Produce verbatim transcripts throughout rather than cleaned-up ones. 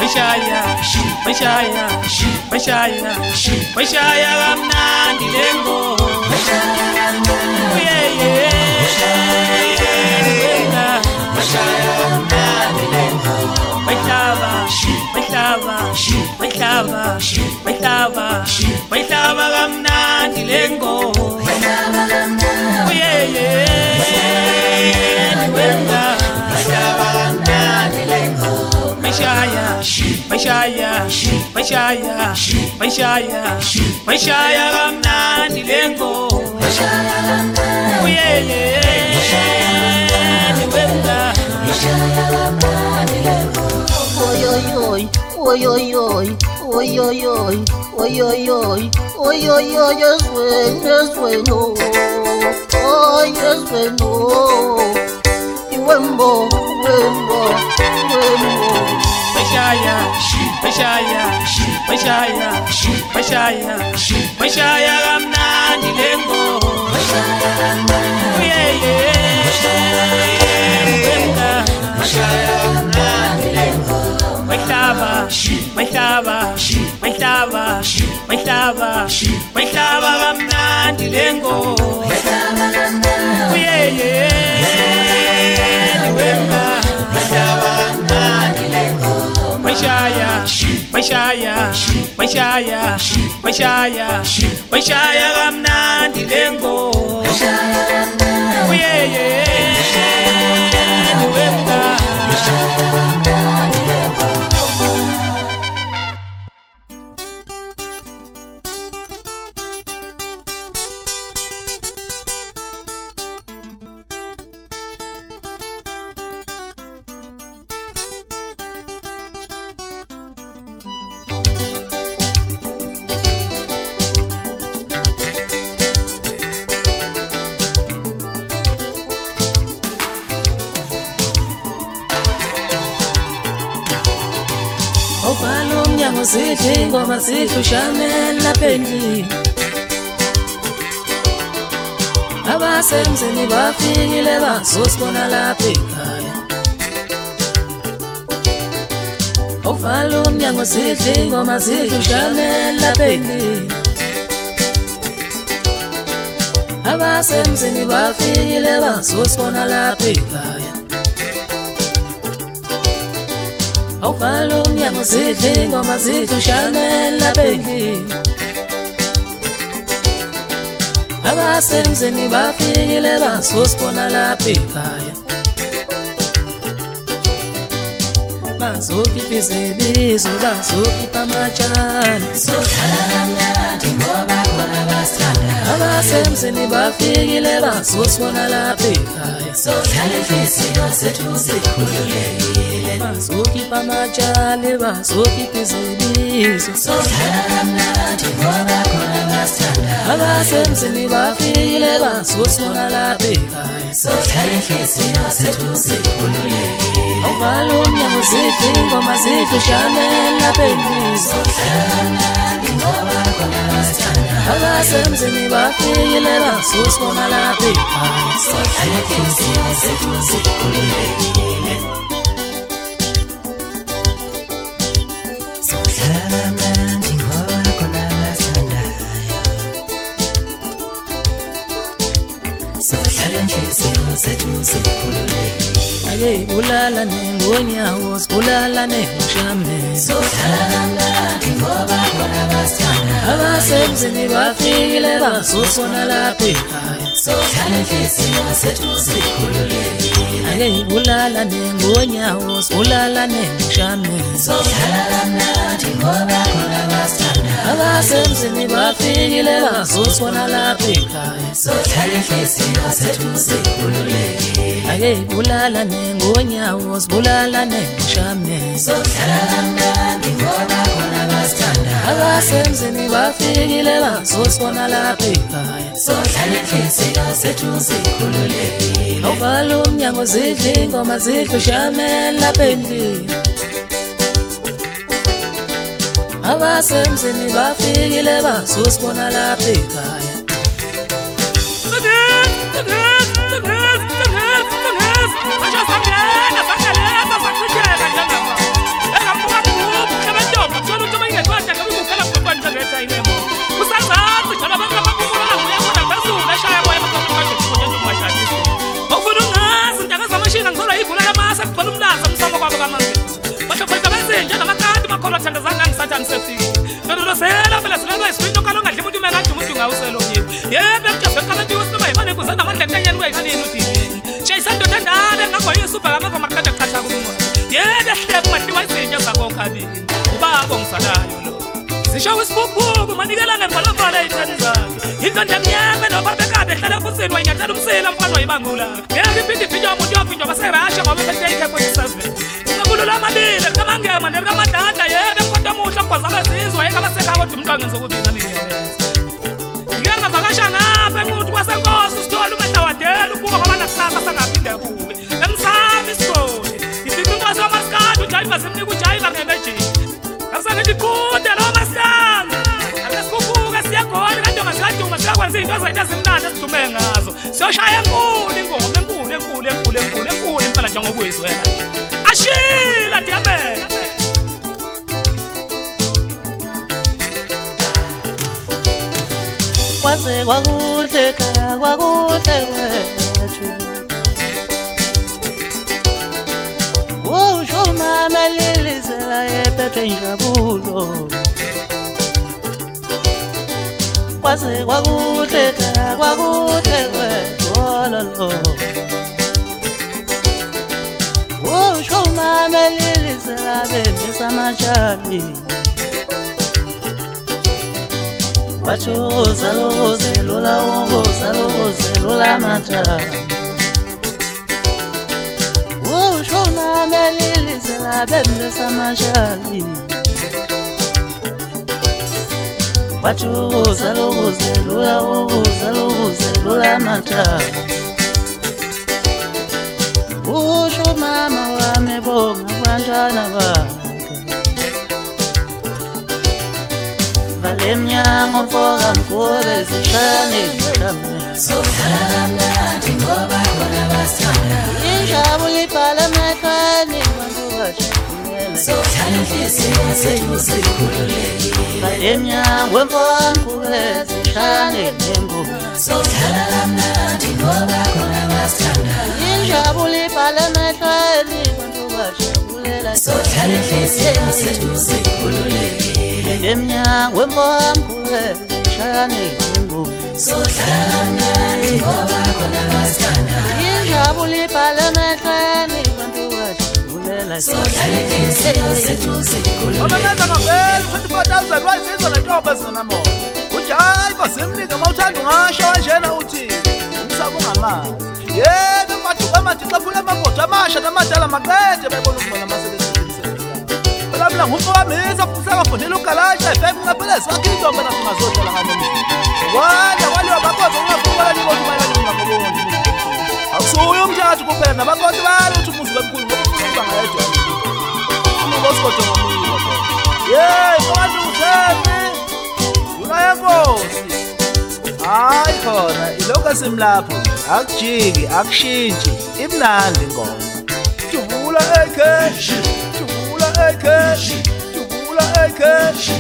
bashaya bashaya bashaya bashaya kamnandi lengo yeah yeah bashaya kamnandi lengo bahlaba bahlaba bahlaba bahlaba bahlaba kamnandi lengo yeah yeah bahlaba kamnandi lengo bashaya bashaya bashaya bashaya bashaya kamnandi lengo yeah yeah Oi oi oi oi oi oi oi oi oi oi oi oi oi oi oi yes when yes when no oh yes when no Wembo wembo wembo bashaya bashaya bashaya bashaya bashaya kamnandi lengo yeah yeah bashaya kamnandi lengo bahlaba bahlaba bahlaba bahlaba bahlaba kamnandi lengo yeah yeah bahlaba kamnandi lengo bashaya bashaya bashaya bashaya bashaya kamnandi lengo yeah yeah Umnyango sithi ingoma sihlushamela pendli abasemzini bafikile bazosibona lapha ekhaya Ovala umnyango sithi ingoma sihlushamela pendli abasemzini bafikile bazosibona lapha ekhaya Ovala umnyango sithi ingoma sihlushamela pendli abasemzini bafikile bazosibona lapha ekhaya bazokhipha izibizo bazokhipha amatshana sohlala kamnandi ngoba khona basithanda abasemzini bafikile bazosibona lapha ekhaya sohlala inhliziyo zethu zikhululekile bazokhipha amatshana bazokhipha izibizo sohlala kamnandi ngoba khona basithanda abasemzini bafikile bazosibona lapha ekhaya sohlala inhliziyo zethu zikhululekile Ovala umnyango sithi ingoma sihlushamela pendli sohlala kamnandi ngoba khona basithanda abasemzini bafikile bazosibona lapha ekhaya sohlala inhliziyo zethu zikhululekile sohlala kamnandi ngoba khona basithanda sohlala inhliziyo zethu zikhululekile Ake bulala nengonyawo sibulala nengshame sohlala kamnandi ngoba khona basithanda abasemzini bafikile bazosibona lapha ekhaya sohlala inhliziyo zethu zikhululekile Ake bulala nengonyawo sibulala nengshame sohlala kamnandi ngoba khona basithanda abasemzini bafikile bazosibona lapha ekhaya sohlala inhliziyo zethu zikhululekile Ake bulala nengonyawo sibulala nengshame sohlala kamnandi ngoba khona basithanda abasemzini bafikile bazosibona lapha ekhaya sohlala inhliziyo zethu zikhululekile Ovala umnyango sithi ingoma sihlushamela pendli abasemzini bafikile bazosibona lapha ekhaya Just sayinemo usazazi njalo abantu abakubona uyabona phezulu eshaya kwaye bakwazi ukuthi umashadisi ufuna ungazi intaka zamashina ngizolwa igula lamasa kugcwala umlaza umsamo kwabo kamanzi basho phela bezinje namakati makholwa thandazanga ngisathani sefiki nodolosela phela silelwa isipinto kalo ngadli umuntu mengathi umuntu ngawuselo yini yebo kujabe kabantu usinoba yimane kuzana amandla enkanyeni kuyayinini udini shayisando thandale ngagoye super amava makade chacha kumo yebo ehleke mahliwa izinto zakho khabini ubaba ngisalayo lo zisho isibhuku manikela ngempalavala izithani zakhe into ndamnyama nobaba ekade ehlala kusini wayinyathela umsila mfana wayibangula ngeke iphinde iphinde umuntu yophindwa baserasha ngoba bethe forty-seven ngakululo amabili kamangema nekamadada yebo kodwa muhla kwaza abazizwa yekabasekha kodwa umntwana ngizokubina niyeza ngiyanga vakasha ngapha emuntu kwasenkosi usithola umehla wadela ukuba kwabana kusasa sangaphinde kuwe emsami isikole ifica inkosi yamaskadi ujayiva simnika ujayiva ngemejini asangithi kude lo maskadi akasikhuphuka siyagona kanti ongasikaduma siyakwenza into zayitha zimnandi esidume ngazo siyoshaya enkulu ingoma enkulu enkulu enkulu enkulu enkulu impela njengokuyizwela ashila diamela kwaze kwakuhle khaya kwakuhle kwethu usho mama lilizela yephethwe injabulo kwaze kwakuhle khaya kwakuhle kwethu ololo usho mama lilizela bendisa mashali wachuza loze lola wongoza loze lola mata usho mama lilizela bendisa mashali wachuza loze lola wongoza loze lola mata usho mama wamebonga abantwana bakhe valemnyango mfoka mkube zishane mhlame Sokhalamnandi ngoba bona basithanda injabulo ibhala emehlweni bantu bajabulele Sokhala inhliziyo zethu zikhululekile valemnyango mfoka mkube zishane ngengubo Sokhalamnandi ngoba bona basithanda injabulo ibhala emehlweni bantu bajabulela Sokhala inhliziyo zethu zikhululekile emnyango mfoka mkube zishane ngengubo Sokhalamnandi ngoba bona basithanda injabulo ibhala emehlweni bantu bajabulela Sokhala inhliziyo zethu zikhululekile Abamenza ngavela twenty-four thousand wayizizwa lentombi ezinamo ujayiva simnika mawuthanda ungasho kanjena uthi umsaba ungamazi yebo mathuba manje xaphula amagodo amasha namadala maqede bayibona ukubona amasebenzi phela mina ngumfowamisa futhi akafundela ugalaja efike ngaphelezi wakhe intombi nasingazohlala nganemini wanda waliwa bakodo ungafukela nibona umayelana ngingakuboni akusuye umthathu kuphela nabakodo baluthi umuzi wemkhulu ngoba ufuna ukuba ngayedwa umuntu osigodo ngomile yeyi abantu uthembi unayenkosi hayi khona ilokhu esimlapho akujiki akushintshi imnandi ngoma jubula ekhe jubula ekhe jubula ekhe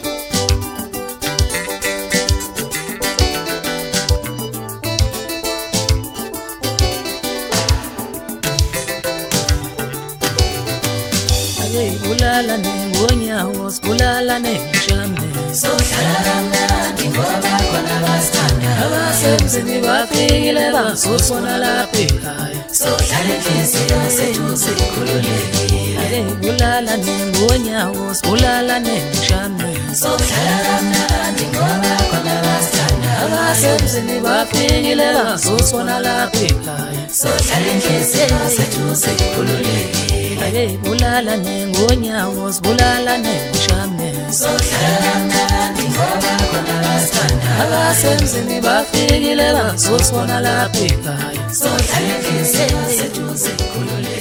Bulala nengonyawo sibulala nemshame Sokhalamnandi ngoba bona basithanda Abasemzini bafikile bazosibona lapha ekhaya Sokhala inhliziyo zethu zikhululekile Bulala nengonyawo sibulala nemshame Sokhalamnandi ngoba bona basithanda Abasemzini bafikile bazosibona lapha ekhaya Sokhala inhliziyo zethu zikhululekile Bulala nengonyawo sibulala nemshame Sokhalamnandi ngoba bona basithanda Abasemzini bafikile bazosibona lapha ekhaya Sokhala inhliziyo zethu zikhululekile